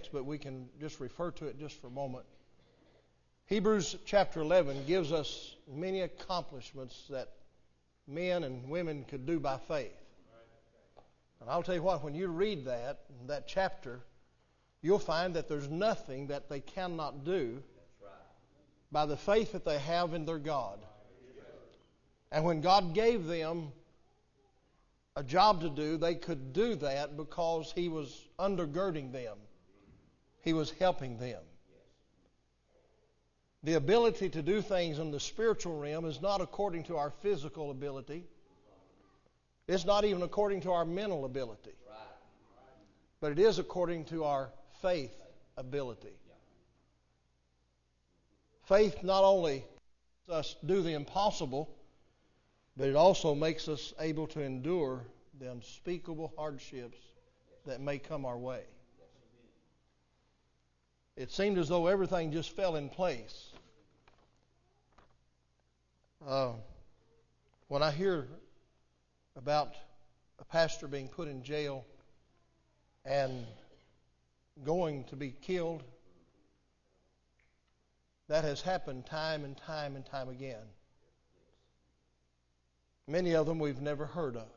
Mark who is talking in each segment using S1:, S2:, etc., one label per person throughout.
S1: text, but we can just refer to it just for a moment. Hebrews chapter 11 gives us many accomplishments that men and women could do by faith. And I'll tell you what, when you read that chapter, you'll find that there's nothing that they cannot do by the faith that they have in their God. And when God gave them a job to do, they could do that because He was undergirding them. He was helping them. The ability to do things in the spiritual realm is not according to our physical ability. It's not even according to our mental ability. But it is according to our faith ability. Faith not only makes us do the impossible, but it also makes us able to endure the unspeakable hardships that may come our way. It seemed as though everything just fell in place. When I hear about a pastor being put in jail and going to be killed, that has happened time and time and time again. Many of them we've never heard of.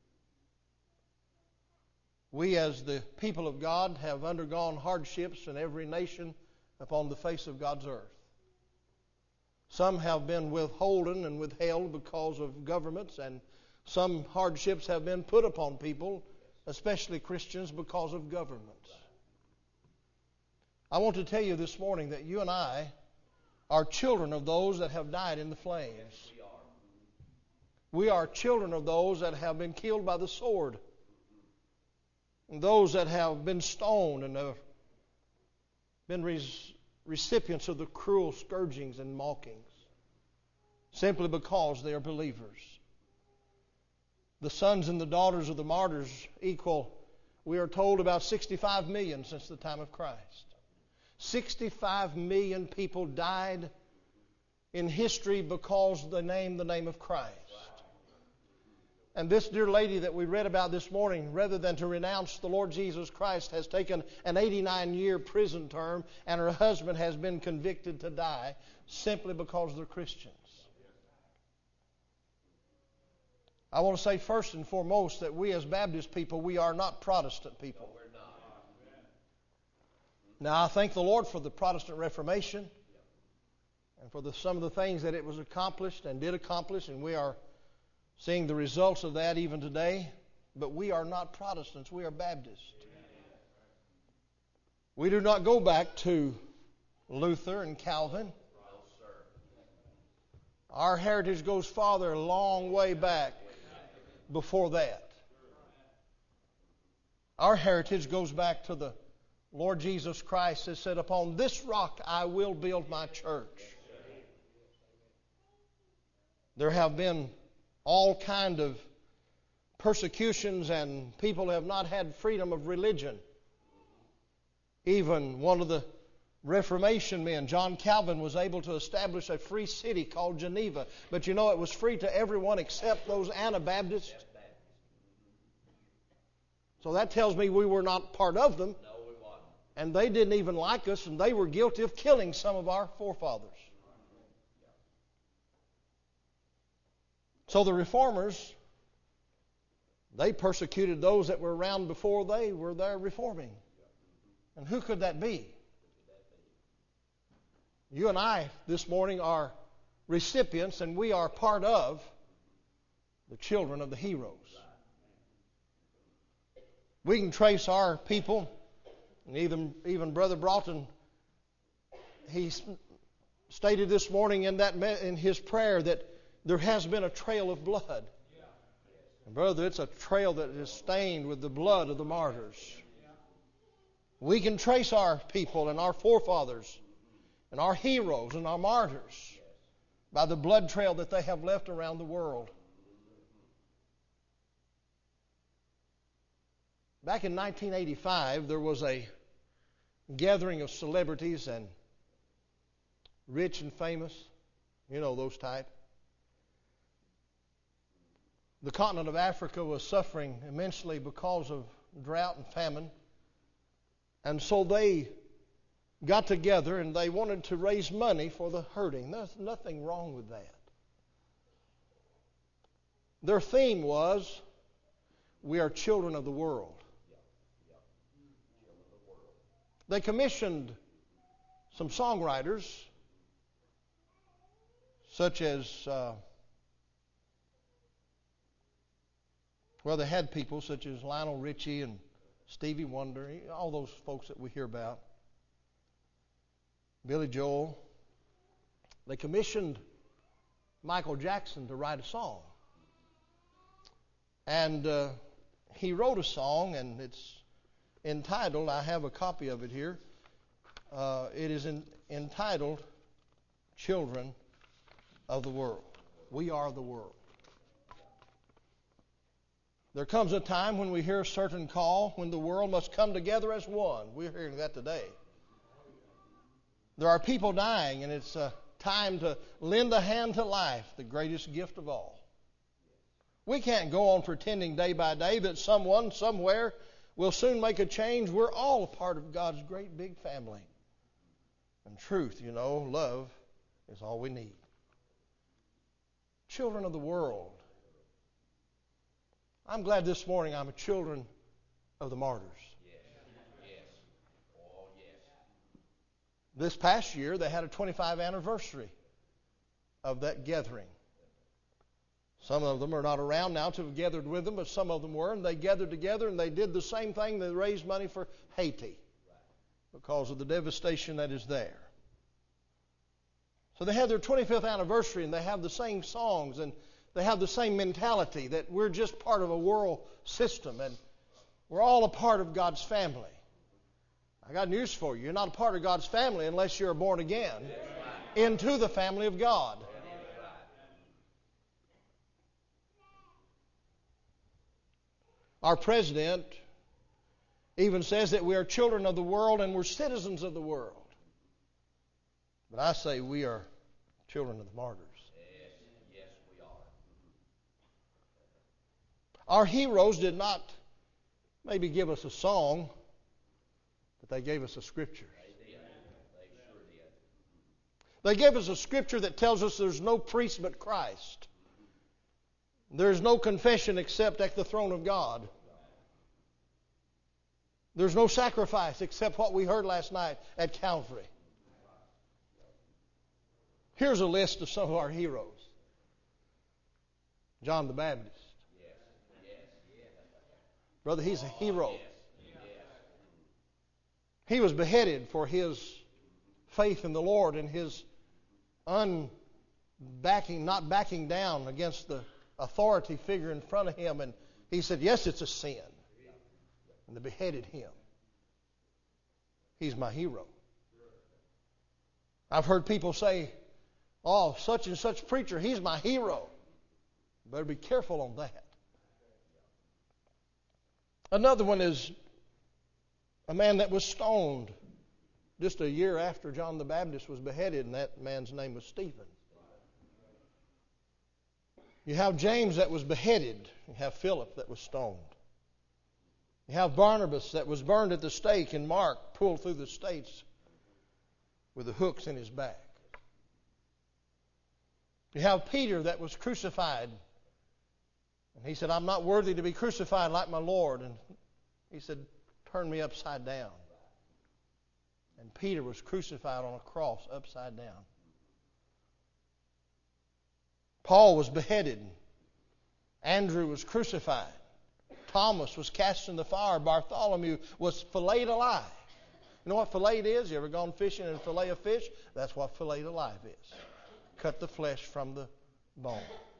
S1: We as the people of God have undergone hardships in every nation upon the face of God's earth. Some have been withholden and withheld because of governments, and some hardships have been put upon people, especially Christians, because of governments. I want to tell you this morning that you and I are children of those that have died in the flames. We are children of those that have been killed by the sword, and those that have been stoned and have been recipients of the cruel scourgings and mockings, simply because they are believers. The sons and the daughters of the martyrs equal, we are told, about 65 million since the time of Christ. 65 million people died in history because they named the name of Christ. And this dear lady that we read about this morning, rather than to renounce the Lord Jesus Christ, has taken an 89-year prison term, and her husband has been convicted to die simply because they're Christians. I want to say first and foremost that we as Baptist people, we are not Protestant people. Now, I thank the Lord for the Protestant Reformation and for some of the things that it was accomplished and did accomplish, and we are seeing the results of that even today. But we are not Protestants, we are Baptists. We do not go back to Luther and Calvin. Our heritage goes farther, a long way back before that. Our heritage goes back to the Lord Jesus Christ that said, "Upon this rock I will build my church." There have been all kind of persecutions, and people have not had freedom of religion. Even one of the Reformation men, John Calvin, was able to establish a free city called Geneva. But you know, it was free to everyone except those Anabaptists. So that tells me we were not part of them. And they didn't even like us, and they were guilty of killing some of our forefathers. So the Reformers, they persecuted those that were around before they were there reforming. And who could that be? You and I this morning are recipients, and we are part of the children of the heroes. We can trace our people, and even Brother Broughton, he stated this morning in his prayer that there has been a trail of blood. And brother, it's a trail that is stained with the blood of the martyrs. We can trace our people and our forefathers and our heroes and our martyrs by the blood trail that they have left around the world. Back in 1985, there was a gathering of celebrities and rich and famous, you know, those type. The continent of Africa was suffering immensely because of drought and famine. And so they got together and they wanted to raise money for the hurting. There's nothing wrong with that. Their theme was, we are children of the world. They commissioned some songwriters, such as, they had people such as Lionel Richie and Stevie Wonder, all those folks that we hear about, Billy Joel. They commissioned Michael Jackson to write a song. And he wrote a song, and it's entitled, I have a copy of it here, it is entitled, Children of the World. We are the world. There comes a time when we hear a certain call when the world must come together as one. We're hearing that today. There are people dying, and it's time to lend a hand to life, the greatest gift of all. We can't go on pretending day by day that someone, somewhere, will soon make a change. We're all a part of God's great big family. And truth, love is all we need. Children of the world. I'm glad this morning I'm a children of the martyrs.
S2: Yes. Oh, yes.
S1: This past year, they had a 25th anniversary of that gathering. Some of them are not around now to have gathered with them, but some of them were, and they gathered together and they did the same thing. They raised money for Haiti because of the devastation that is there. So they had their 25th anniversary, and they have the same songs, and they have the same mentality that we're just part of a world system, and we're all a part of God's family. I got news for you. You're not a part of God's family unless you're born again into the family of God. Our president even says that we are children of the world and we're citizens of the world. But I say we are children of the martyrs.
S2: Yes, we are.
S1: Our heroes did not maybe give us a song, but they gave us a scripture.
S2: They sure did.
S1: They gave us a scripture that tells us there's no priest but Christ. There's no confession except at the throne of God. There's no sacrifice except what we heard last night at Calvary. Here's a list of some of our heroes. John the Baptist. Brother, he's a hero. He was beheaded for his faith in the Lord and his not backing down against the authority figure in front of him. And he said, yes, it's a sin. And they beheaded him. He's my hero. I've heard people say, oh, such and such preacher, he's my hero. Better be careful on that. Another one is a man that was stoned just a year after John the Baptist was beheaded, and that man's name was Stephen. You have James that was beheaded. You have Philip that was stoned. You have Barnabas that was burned at the stake, and Mark pulled through the stakes with the hooks in his back. You have Peter that was crucified. And he said, I'm not worthy to be crucified like my Lord. And he said, turn me upside down. And Peter was crucified on a cross upside down. Paul was beheaded. Andrew was crucified. Thomas was cast in the fire. Bartholomew was filleted alive. You know what filleted is? You ever gone fishing and fillet a fish? That's what filleted alive is. Cut the flesh from the bone.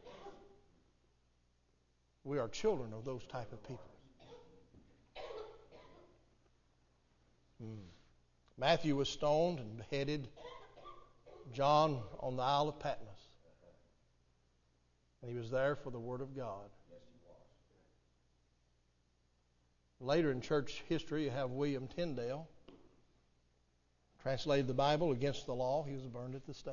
S1: We are children of those type of people. Matthew was stoned and beheaded. John on the Isle of Patmos. And he was there for the Word of God. Later in church history, you have William Tyndale. Translated the Bible against the law. He was burned at the stake.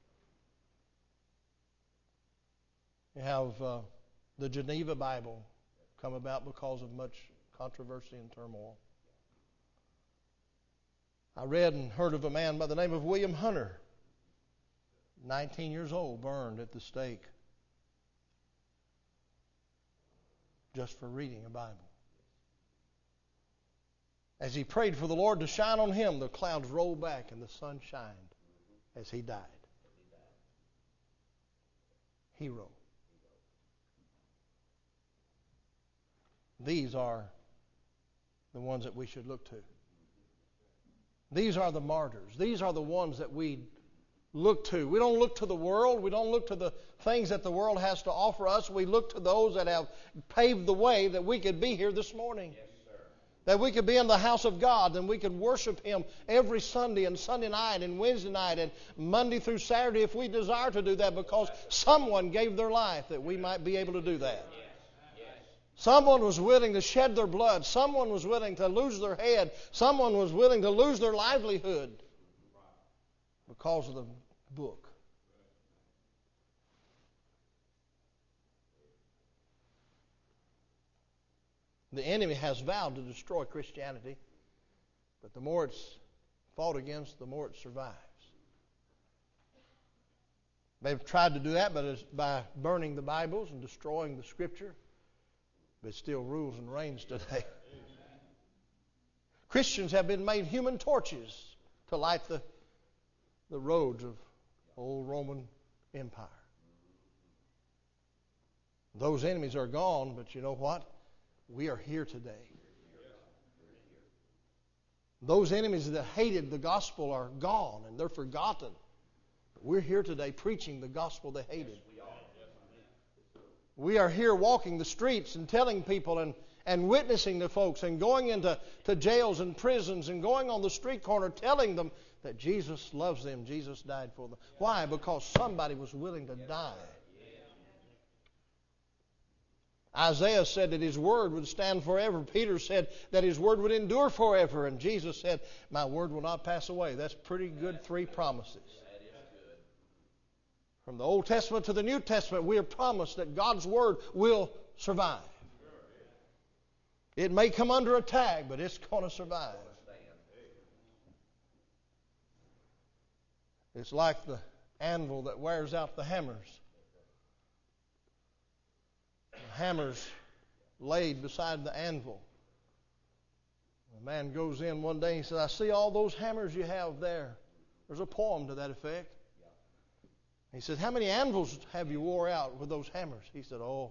S1: You have the Geneva Bible come about because of much controversy and turmoil. I read and heard of a man by the name of William Hunter, 19 years old, burned at the stake just for reading a Bible. As he prayed for the Lord to shine on him, the clouds rolled back and the sun shined as he died. Hero. These are the ones that we should look to. These are the martyrs. These are the ones that we look to. We don't look to the world. We don't look to the things that the world has to offer us. We look to those that have paved the way that we could be here this morning.
S2: Yes, sir.
S1: That we could be in the house of God and we could worship Him every Sunday and Sunday night and Wednesday night and Monday through Saturday if we desire to do that, because someone gave their life that we might be able to do that. Someone was willing to shed their blood. Someone was willing to lose their head. Someone was willing to lose their livelihood because of the book. The enemy has vowed to destroy Christianity, but the more it's fought against, the more it survives. They've tried to do that, but it's by burning the Bibles and destroying the Scripture. But it still rules and reigns today. Christians have been made human torches to light the roads of old Roman Empire. Those enemies are gone, but you know what? We are here today. Those enemies that hated the gospel are gone and they're forgotten. But we're here today preaching the gospel they hated. We are here walking the streets and telling people and witnessing to folks and going into jails and prisons and going on the street corner telling them that Jesus loves them. Jesus died for them. Why? Because somebody was willing to die. Isaiah said that His word would stand forever. Peter said that His word would endure forever. And Jesus said, my word will not pass away. That's pretty good 3 promises. From the Old Testament to the New Testament, we are promised that God's Word will survive. It may come under attack, but it's going to survive. It's like the anvil that wears out the hammers. The hammer's laid beside the anvil. A man goes in one day and he says, I see all those hammers you have there. There's a poem to that effect. He said, how many anvils have you wore out with those hammers? He said, oh,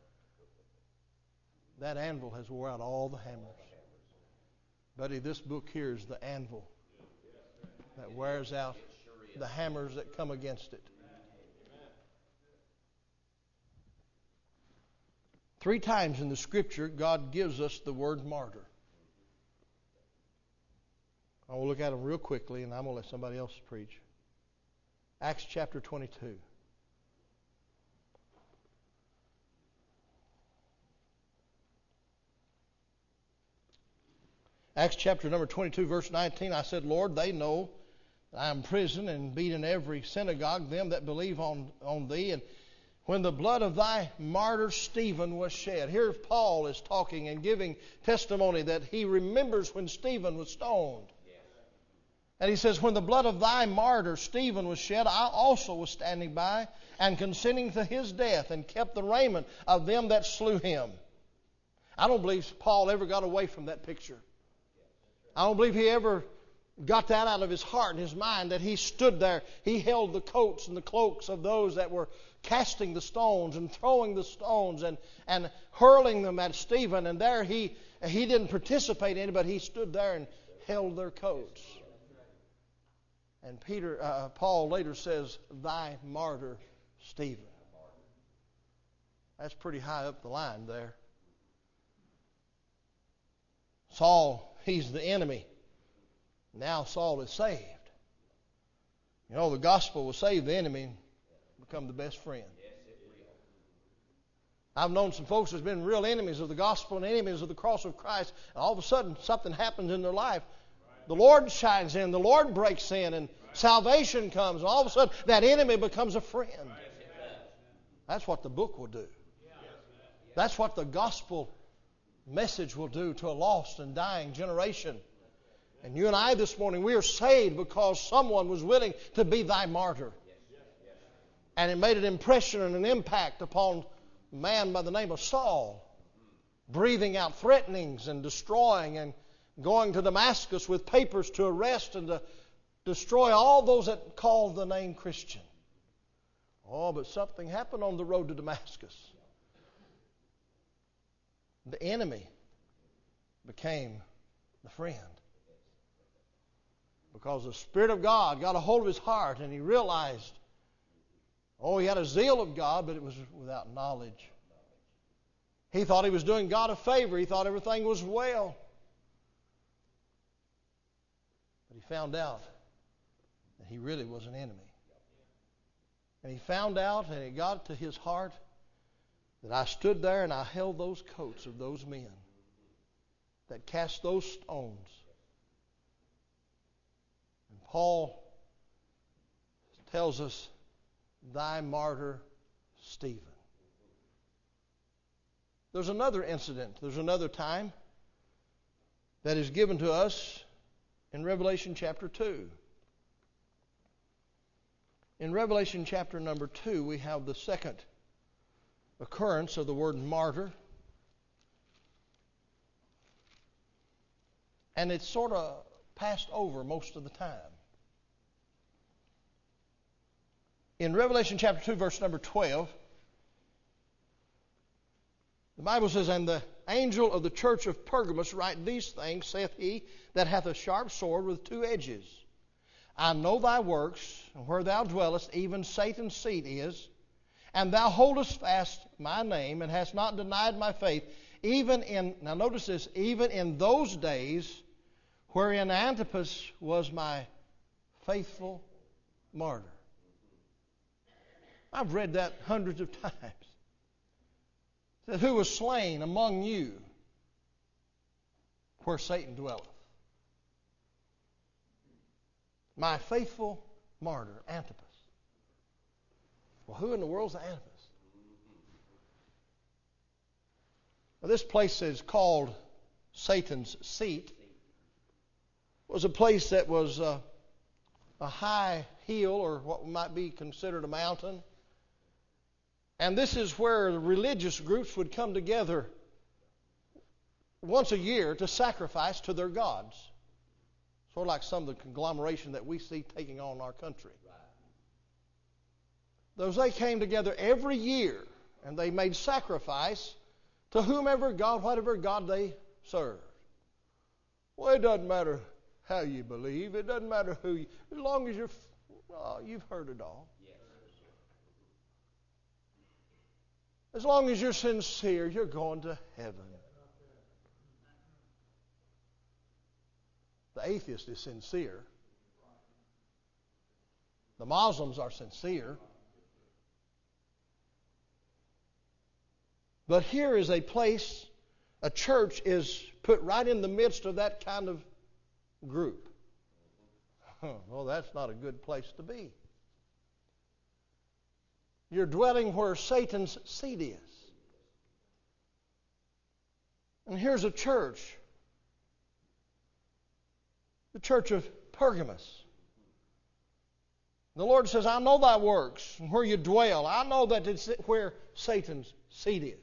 S1: that anvil has wore out all the hammers. Buddy, this book here is the anvil that wears out the hammers that come against it. 3 times in the Scripture, God gives us the word martyr. I will look at them real quickly, and I'm going to let somebody else preach. Acts chapter 22. Acts chapter number 22, verse 19, I said, Lord, they know that I am in prison and beat in every synagogue them that believe on Thee. And when the blood of Thy martyr Stephen was shed. Here Paul is talking and giving testimony that he remembers when Stephen was stoned. And he says, when the blood of Thy martyr Stephen was shed, I also was standing by and consenting to his death and kept the raiment of them that slew him. I don't believe Paul ever got away from that picture. I don't believe he ever got that out of his heart and his mind, that he stood there. He held the coats and the cloaks of those that were casting the stones and throwing the stones and hurling them at Stephen. And there he didn't participate in it, but he stood there and held their coats. And Paul later says, Thy martyr Stephen. That's pretty high up the line there. Saul, he's the enemy. Now Saul is saved. You know, the gospel will save the enemy and become the best friend. I've known some folks that's been real enemies of the gospel and enemies of the cross of Christ, and all of a sudden something happens in their life. The Lord shines in, the Lord breaks in, and salvation comes, and all of a sudden that enemy becomes a friend. That's what the book will do. That's what the gospel message will do to a lost and dying generation. And you and I this morning, we are saved because someone was willing to be thy martyr. And it made an impression and an impact upon a man by the name of Saul, breathing out threatenings and destroying and going to Damascus with papers to arrest and to destroy all those that called the name Christian. Oh, but something happened on the road to Damascus. The enemy became the friend. Because the Spirit of God got a hold of his heart and he realized, he had a zeal of God, but it was without knowledge. He thought he was doing God a favor. He thought everything was well. But he found out that he really was an enemy. And he found out, and it got to his heart, that I stood there and I held those coats of those men that cast those stones. And Paul tells us, thy martyr Stephen. There's another incident, there's another time that is given to us in Revelation chapter 2. In Revelation chapter number 2, we have the second occurrence of the word martyr. And it's sort of passed over most of the time. In Revelation chapter 2, verse number 12, the Bible says, and the angel of the church of Pergamos write these things, saith he that hath a sharp sword with two edges. I know thy works, and where thou dwellest, even Satan's seat is, and thou holdest fast my name, and hast not denied my faith, even in, now notice this, even in those days wherein Antipas was my faithful martyr. I've read that hundreds of times. It says, who was slain among you where Satan dwelleth? My faithful martyr, Antipas. Well, who in the world is Antipas? Well, this place is called Satan's seat. It was a place that was a high hill, or what might be considered a mountain. And this is where the religious groups would come together once a year to sacrifice to their gods. Sort of like some of the conglomeration that we see taking on our country. Those they came together every year and they made sacrifice to whomever God, whatever God they served. Well, it doesn't matter how you believe. It doesn't matter who you, as long as you've heard it all. As long as you're sincere, you're going to heaven. The atheist is sincere. The Muslims are sincere. But here is a place, a church is put right in the midst of that kind of group. Well, that's not a good place to be. You're dwelling where Satan's seat is. And here's a church. The church of Pergamos. The Lord says, I know thy works and where you dwell. I know that it's where Satan's seat is.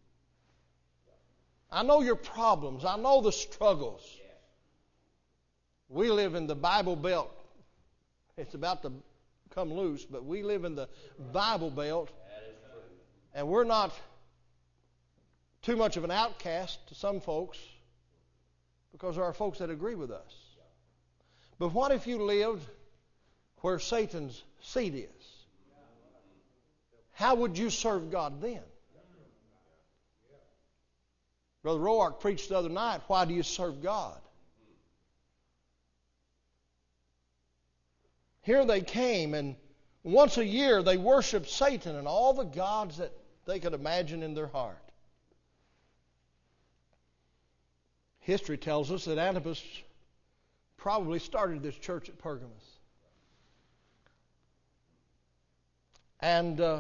S1: I know your problems. I know the struggles. We live in the Bible Belt. It's about to come loose, but we live in the Bible Belt. And we're not too much of an outcast to some folks because there are folks that agree with us. But what if you lived where Satan's seat is? How would you serve God then? Brother Roark preached the other night, why do you serve God? Here they came, and once a year they worshiped Satan and all the gods that they could imagine in their heart. History tells us that Antipas probably started this church at Pergamos. And the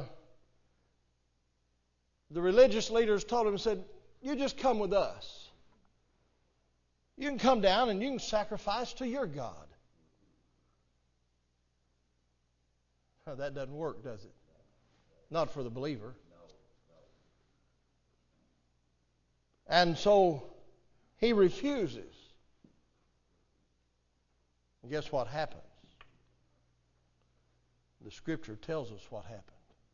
S1: religious leaders told him, said, you just come with us. You can come down and you can sacrifice to your God. That doesn't work, does it? Not for the believer. And so he refuses. And guess what happens? The Scripture tells us what happened.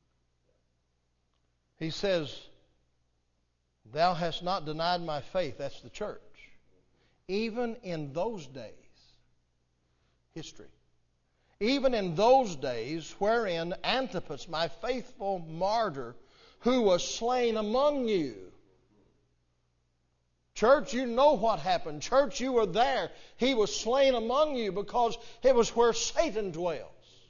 S1: He says, "Thou hast not denied my faith." That's the church. Even in those days, history, even in those days wherein Antipas, my faithful martyr, who was slain among you. Church, you know what happened. Church, you were there. He was slain among you because it was where Satan dwells.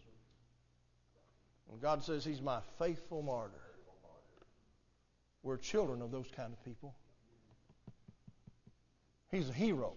S1: And God says He's my faithful martyr. We're children of those kind of people. He's a hero.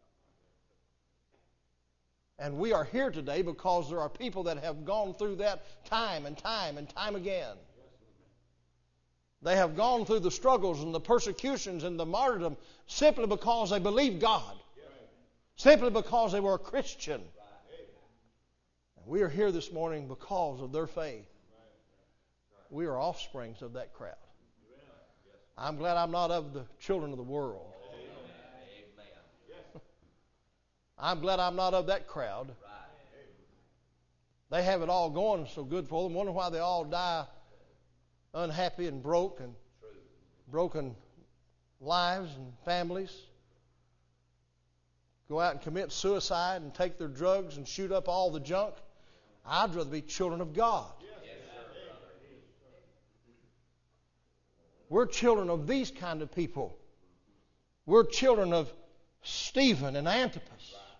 S1: And we are here today because there are people that have gone through that time and time and time again. They have gone through the struggles and the persecutions and the martyrdom simply because they believed God. Simply because they were a Christian. And we are here this morning because of their faith. We are offsprings of that crowd. I'm glad I'm not of the children of the world. I'm glad I'm not of that crowd. They have it all going so good for them. Wonder why they all die unhappy and broke and broken lives and families. Go out and commit suicide and take their drugs and shoot up all the junk. I'd rather be children of God. We're children of these kind of people. We're children of Stephen and Antipas.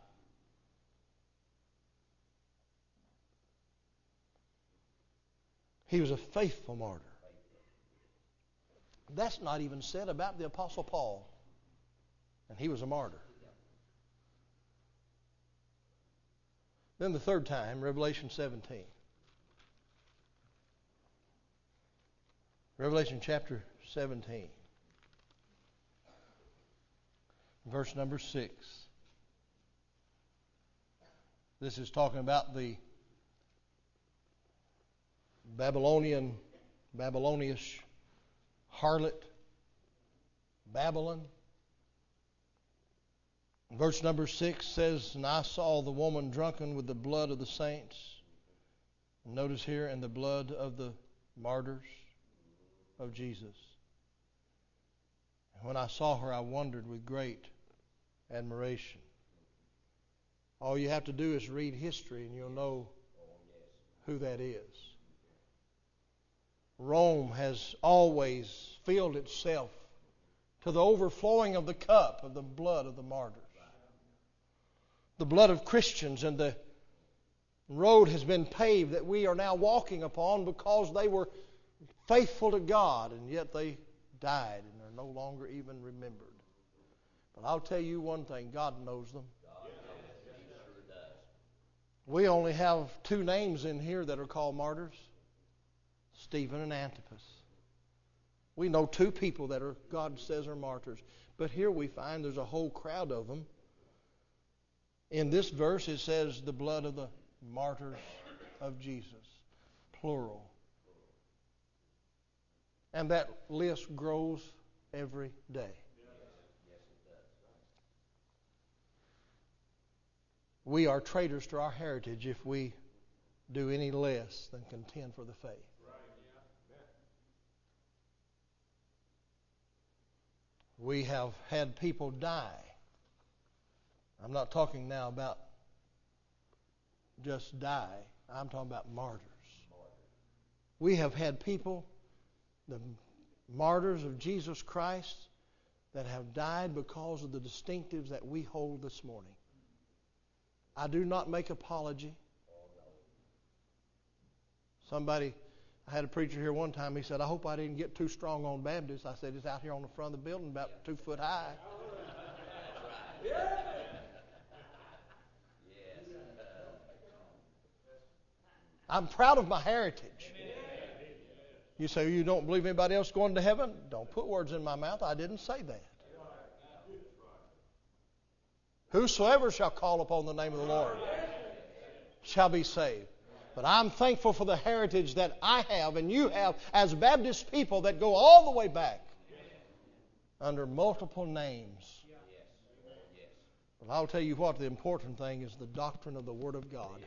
S1: He was a faithful martyr. That's not even said about the Apostle Paul. And he was a martyr. Then the third time, Revelation 17. Revelation chapter 17. Verse number 6. This is talking about the Babylonish harlot, Babylon. Verse number 6 says, "And I saw the woman drunken with the blood of the saints." Notice here, "and the blood of the martyrs of Jesus. And when I saw her, I wondered with great admiration." All you have to do is read history and you'll know who that is. Rome has always filled itself to the overflowing of the cup of the blood of the martyrs. The blood of Christians, and the road has been paved that we are now walking upon because they were faithful to God, and yet they died and are no longer even remembered. But I'll tell you one thing, God knows them. We only have two names in here that are called martyrs, Stephen and Antipas. We know two people that God says are martyrs. But here we find there's a whole crowd of them. In this verse it says the blood of the martyrs of Jesus, plural. And that list grows every day. We are traitors to our heritage if we do any less than contend for the faith. We have had people die. I'm not talking now about just die. I'm talking about martyrs. We have had people, the martyrs of Jesus Christ, that have died because of the distinctives that we hold this morning. I do not make apology. I had a preacher here one time, he said, "I hope I didn't get too strong on Baptists." I said, "It's out here on the front of the building about 2 foot high." I'm proud of my heritage. You say you don't believe anybody else going to heaven? Don't put words in my mouth. I didn't say that. Whosoever shall call upon the name of the Lord shall be saved. But I'm thankful for the heritage that I have and you have as Baptist people that go all the way back under multiple names. But I'll tell you what, the important thing is the doctrine of the Word of God.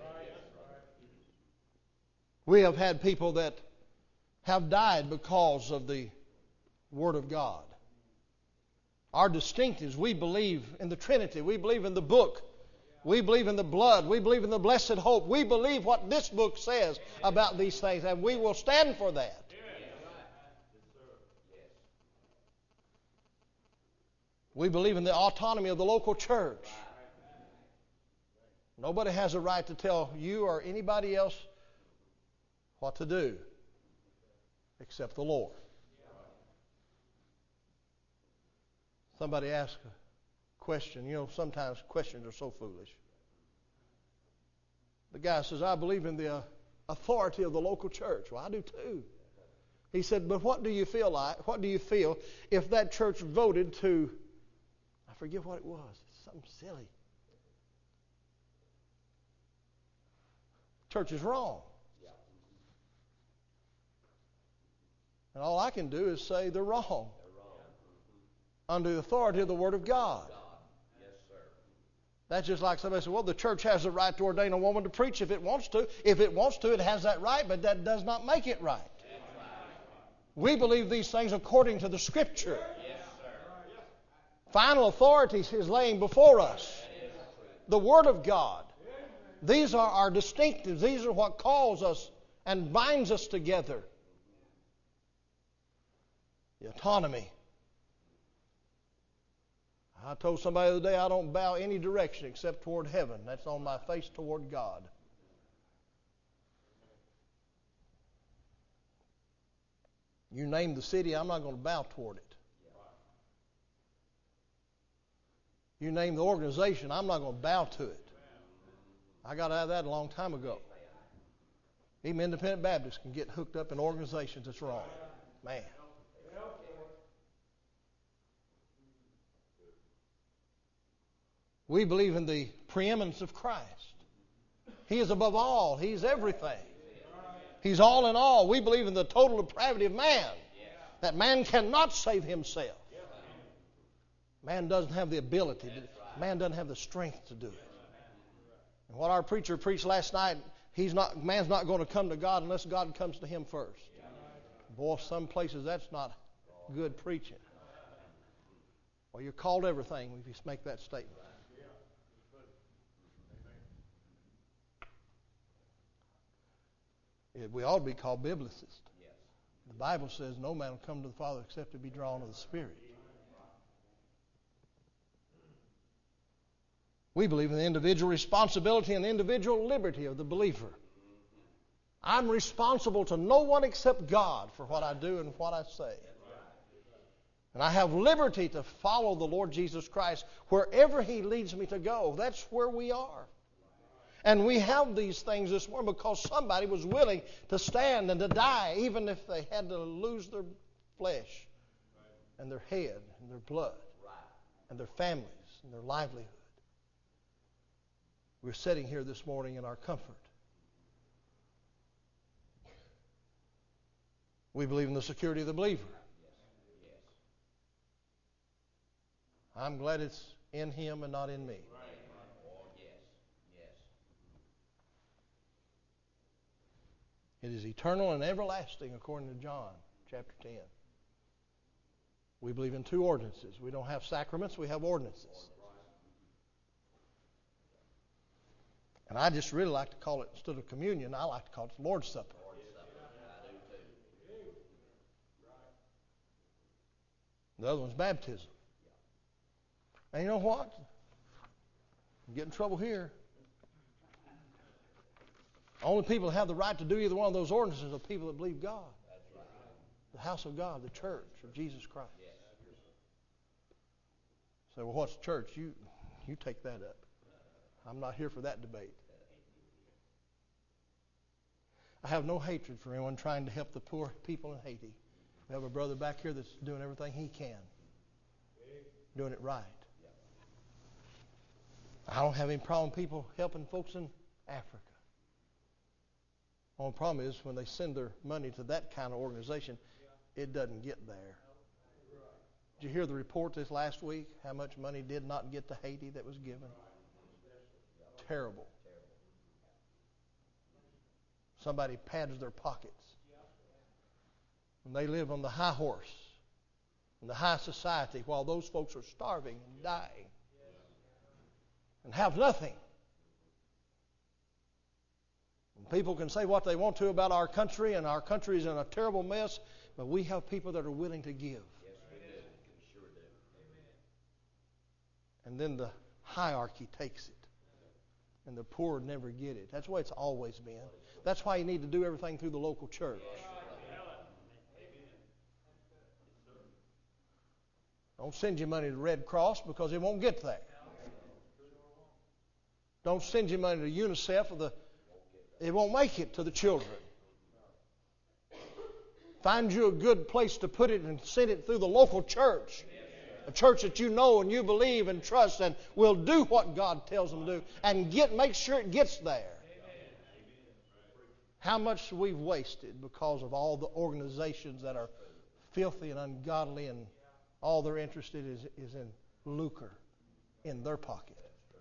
S1: We have had people that have died because of the Word of God. Our distinctives, we believe in the Trinity. We believe in the book. We believe in the blood. We believe in the blessed hope. We believe what this book says about these things, and we will stand for that. We believe in the autonomy of the local church. Nobody has a right to tell you or anybody else what to do except the Lord. Somebody asked a question. You know, sometimes questions are so foolish. The guy says, I believe in the authority of the local church. Well, I do too. He said, but what do you feel like? What do you feel if that church voted to, I forget what it was, something silly. Church is wrong. And all I can do is say they're wrong. Under the authority of the Word of God. That's just like somebody said, well, the church has the right to ordain a woman to preach if it wants to. If it wants to, it has that right, but that does not make it right. We believe these things according to the Scripture. Final authority is laying before us. The Word of God. These are our distinctives. These are what calls us and binds us together. The autonomy. I told somebody the other day I don't bow any direction except toward heaven. That's on my face toward God. You name the city, I'm not going to bow toward it. You name the organization, I'm not going to bow to it. I got out of that a long time ago. Even independent Baptists can get hooked up in organizations that's wrong. Man. We believe in the preeminence of Christ. He is above all. He's everything. He's all in all. We believe in the total depravity of man. That man cannot save himself. Man doesn't have the ability. Man doesn't have the strength to do it. And what our preacher preached last night, man's not going to come to God unless God comes to him first. Boy, some places that's not good preaching. Well, you're called everything if you make that statement. We ought to be called biblicists. The Bible says no man will come to the Father except to be drawn of the Spirit. We believe in the individual responsibility and the individual liberty of the believer. I'm responsible to no one except God for what I do and what I say. And I have liberty to follow the Lord Jesus Christ wherever He leads me to go. That's where we are. And we have these things this morning because somebody was willing to stand and to die, even if they had to lose their flesh and their head and their blood and their families and their livelihood. We're sitting here this morning in our comfort. We believe in the security of the believer. I'm glad it's in him and not in me. It is eternal and everlasting according to John chapter 10. We believe in two ordinances. We don't have sacraments, we have ordinances. And I just really like to call it, instead of communion, I like to call it the Lord's Supper. The other one's baptism. And you know what? I'm getting in trouble here. Only people that have the right to do either one of those ordinances are people that believe God. The house of God, the church of Jesus Christ. So, well, what's church? You take that up. I'm not here for that debate. I have no hatred for anyone trying to help the poor people in Haiti. We have a brother back here that's doing everything he can. Doing it right. I don't have any problem with people helping folks in Africa. The only problem is when they send their money to that kind of organization, it doesn't get there. Did you hear the report this last week? How much money did not get to Haiti that was given? Terrible. Somebody pads their pockets. And they live on the high horse, in the high society, while those folks are starving and dying and have nothing. And people can say what they want to about our country, and our country is in a terrible mess, but we have people that are willing to give.
S2: Yes, we do. We sure do.
S1: And then the hierarchy takes it. And the poor never get it. That's the way it's always been. That's why you need to do everything through the local church. Don't send your money to Red Cross because it won't get there. Don't send your money to UNICEF it won't make it to the children. Find you a good place to put it and send it through the local church. A church that you know and you believe and trust and will do what God tells them to do and make sure it gets there. How much we've wasted because of all the organizations that are filthy and ungodly, and all they're interested is in lucre in their pocket.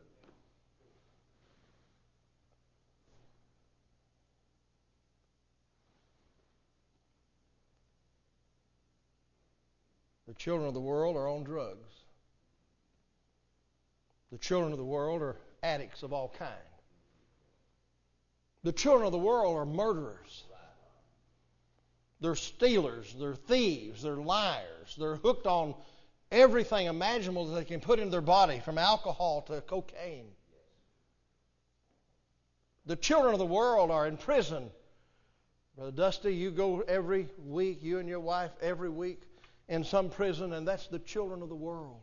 S1: The children of the world are on drugs. The children of the world are addicts of all kinds. The children of the world are murderers. They're stealers. They're thieves. They're liars. They're hooked on everything imaginable that they can put in their body, from alcohol to cocaine. The children of the world are in prison. Brother Dusty, you go every week, you and your wife every week, in some prison, and that's the children of the world.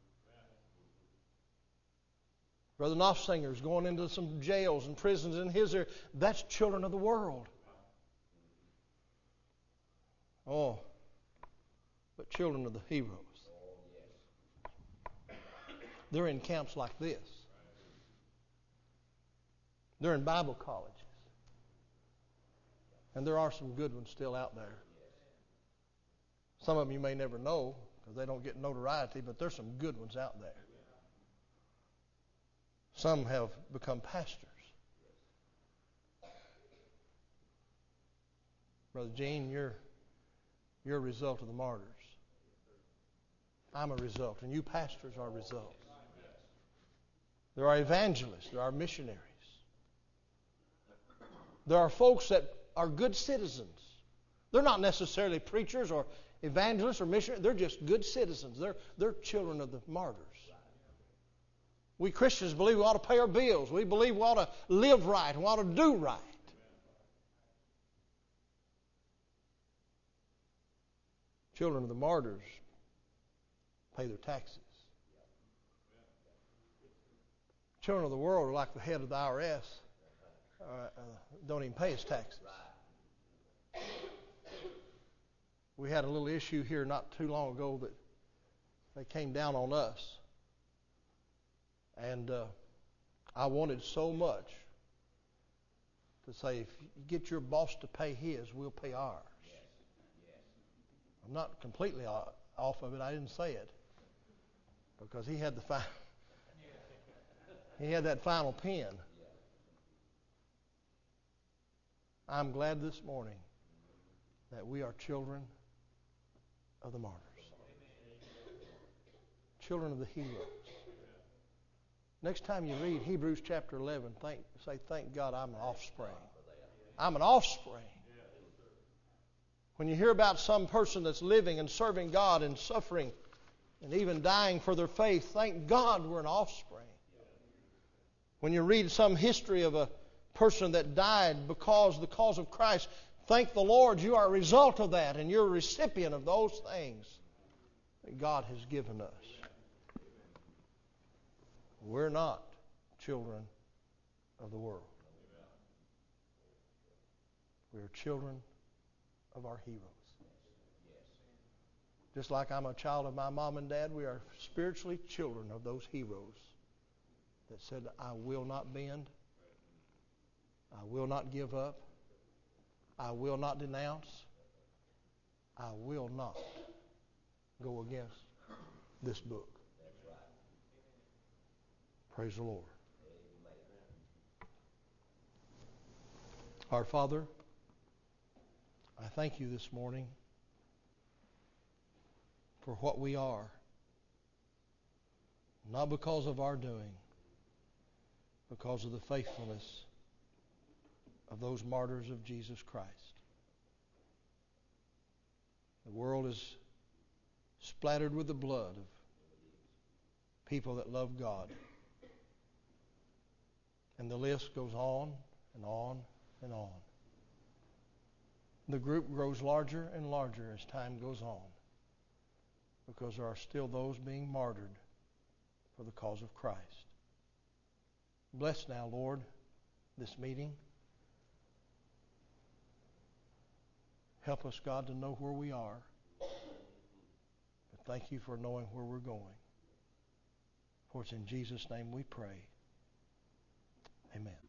S1: Brother Knopfsinger's going into some jails and prisons in his area. That's children of the world. Oh, but children of the heroes. They're in camps like this. They're in Bible colleges. And there are some good ones still out there. Some of them you may never know because they don't get notoriety, but there's some good ones out there. Some have become pastors. Brother Gene, you're a result of the martyrs. I'm a result, and you pastors are results. There are evangelists. There are missionaries. There are folks that are good citizens. They're not necessarily preachers or evangelists or missionaries. They're just good citizens. They're children of the martyrs. We Christians believe we ought to pay our bills. We believe we ought to live right and we ought to do right. Children of the martyrs pay their taxes. Children of the world are like the head of the IRS. Don't even pay his taxes. We had a little issue here not too long ago that they came down on us. And I wanted so much to say, if you get your boss to pay his, we'll pay ours. I'm not completely off of it. I didn't say it because he had that final pen. I'm glad this morning that we are children of the martyrs. Children of the heroes. Next time you read Hebrews chapter 11, say, thank God I'm an offspring. I'm an offspring. When you hear about some person that's living and serving God and suffering and even dying for their faith, thank God we're an offspring. When you read some history of a person that died because the cause of Christ, thank the Lord you are a result of that and you're a recipient of those things that God has given us. We're not children of the world. We are children of our heroes. Just like I'm a child of my mom and dad, we are spiritually children of those heroes that said, I will not bend. I will not give up. I will not denounce. I will not go against this book. Praise the Lord. Our Father, I thank you this morning for what we are, not because of our doing, because of the faithfulness of those martyrs of Jesus Christ. The world is splattered with the blood of people that love God. And the list goes on and on and on. The group grows larger and larger as time goes on, because there are still those being martyred for the cause of Christ. Bless now, Lord, this meeting. Help us, God, to know where we are. But thank you for knowing where we're going. For it's in Jesus' name we pray. Amen.